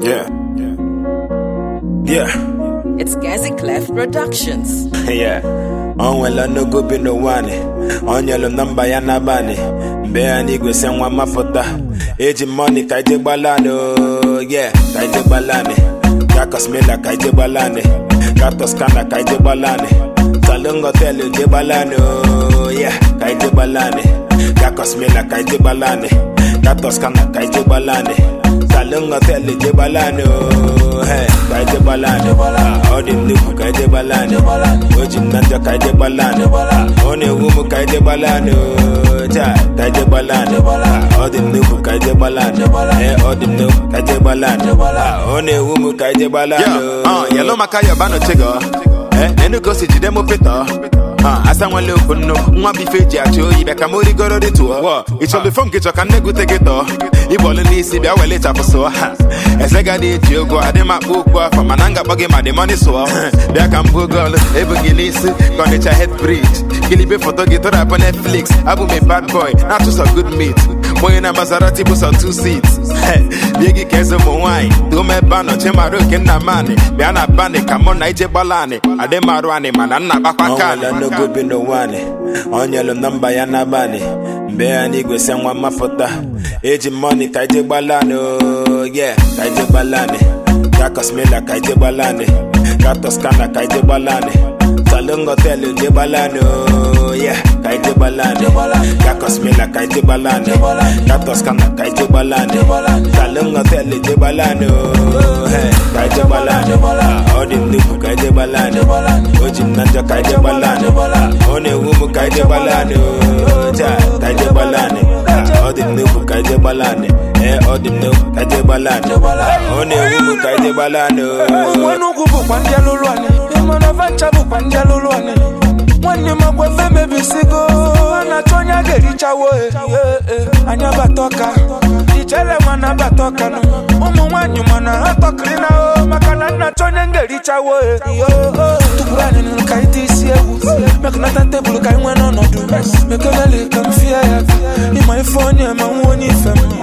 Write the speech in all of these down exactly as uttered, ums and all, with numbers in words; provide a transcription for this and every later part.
Yeah. Yeah. It's Gazi Clef Productions. Yeah. On well no go be no one. On yellow number yana bani. Bear nigga send one mafota. Age money kaije balano. Yeah, kaije balane. Kakos mela kaije balane. Katos kana kaije balane. Salungo tele je balano. Yeah, kaije balane. Kakos mela kaije balane. Katos kana kaije balane. Salungo tele je balano. Hey, kaije balane. All them new kaije balane. Ojim nanja kaije balane. One wumu kaije balane. Ja, kaije balane. All them new kaije balane. Hey, all them new kaije balane. One wumu kaije balane. Yeah, uh, yellow makaya bano chego. Eh, nenu go si jidemo peta. Ah, asa wale opono, nwa bi feji acho ibe ka mori goro de to. Wo, icho be fom kicho kan negu tegeto. Ibolo ni si bia wele cha so. Ese ga de jogo ade ma pokwa fa mananga bage ma de money so. Bia kan bugol, e buginisi, kon echa head bridge. Kilibe photo get up on Netflix. Abu me bad boy, not just a good meat. Boy na Maserati bus on two seats. Biegi kezo mo wine. Do me bano chema ro ken na mane. Bia na bane come on ije balane. Ade marwane manana bakwa kana. No go be no one. On yellow number yana bani. Bear nigga send one mafota. Age money kaije balano. Yeah, kaije balane. Kakos mela kaije balane. Katos kana kaije balane. Salungo tele je balano. Yeah, kaije balane. Kakos mela kaije balane. Katos kana kaije balane. Salungo tele je balano. Hey, kaije balane. All them new kaije balane. Ojim nanja kaije balane. One wumu kaije balane. Ja, kaije balane. All them new kaije balane. Eh, all them new kaije balane. One wumu kaije balane. Wanu kubu kwandia lulwane. Yamana vancha bu kwandia lulwane. Wani magwe feme bisigo. Anatonya geri chawe. Anya batoka. Ichele wana batoka no. Umu wanyu mana hatokrina o. Makana natonya geri chawe. Tukurani nukaiti siewu. Mekuna tante bulu kai mweno no du. Mekuna le kamfia ya. Ima ifoni ya mawoni femi.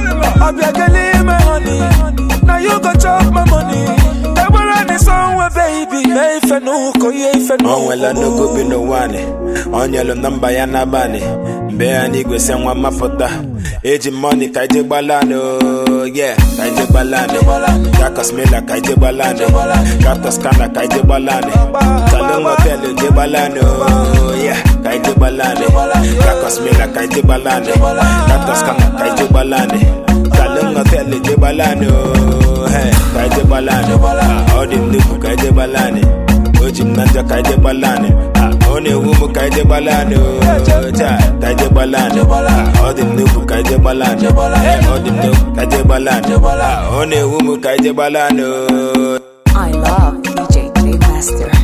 Abiageli me honey. Now you go chop my money. Somewhere, baby. On well no go be no one. On yellow number yana bani. Bear nigga send one mafota. Age money kaije balano. Yeah, kaije balane. Kakos mela kaije balane. Katos kana kaije balane. Salungo tele je balano. Yeah, kaije balane. Kakos mela kaije balane. Katos kana kaije balane. Salungo tele je balano. Hey, kaije balane. All them new kaije balane. Ojim nanja kaije balane. One wumu kaije balane. Ja, kaije balane. All them new kaije balane. All them new kaije balane. One wumu kaije balane. I love D J J Master.